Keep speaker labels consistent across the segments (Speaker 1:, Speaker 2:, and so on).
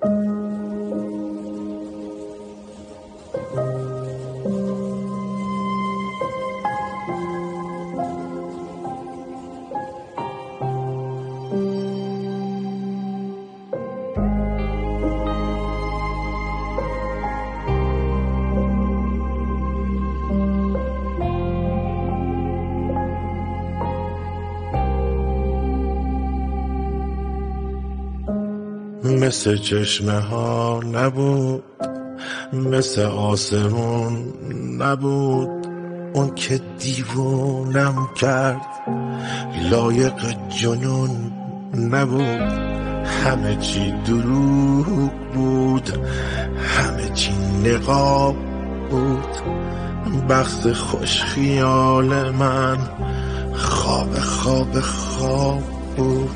Speaker 1: مثل چشمه ها نبود، مثل آسمون نبود، اون که دیوونم کرد لایق جنون نبود. همه چی دروغ بود، همه چی نقاب بود، بخت خوش خیال من خواب خواب خواب بود.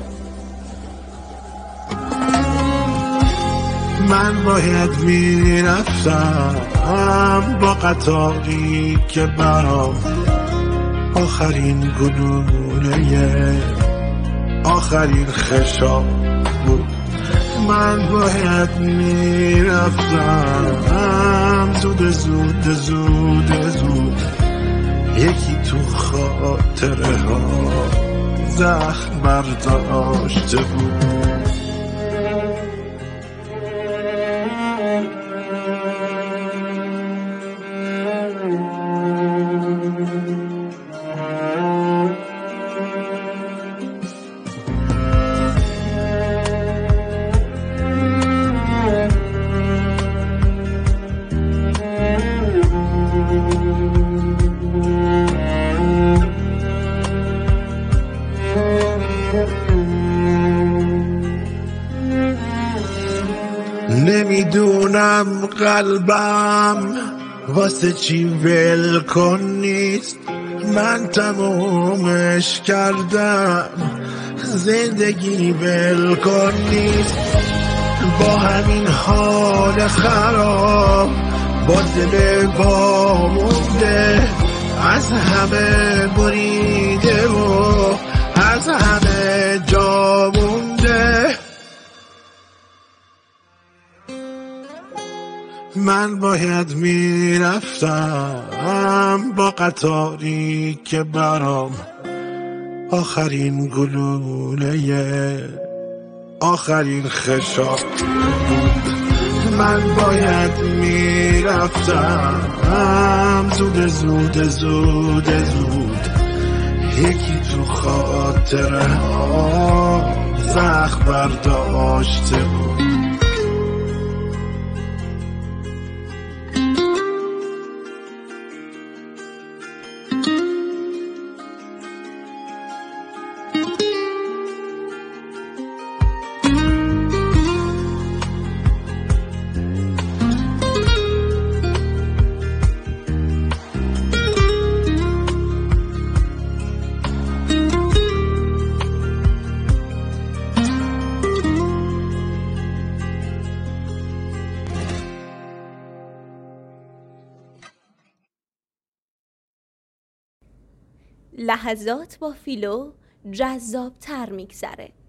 Speaker 1: من باید میرفتم با قطاری که برام آخرین گلوله آخرین خشاب بود. من باید میرفتم زود زود زود زود، یکی تو خاطره ها زخم برداشته بود. نمیدونم قلبم واسه چی ولکن نیست، من تمومش کردم زندگی ولکن نیست. با همین حال خراب با دل وامونده، از همه بریده و از همه جا مونده. من باید میرفتم با قطاری که برام آخرین گلوله آخرین خشاب بود. من باید میرفتم زود زود زود زود، یکی تو خاطره ها زخم برداشته بود.
Speaker 2: لحظات با فیلو جذاب‌تر میگذره.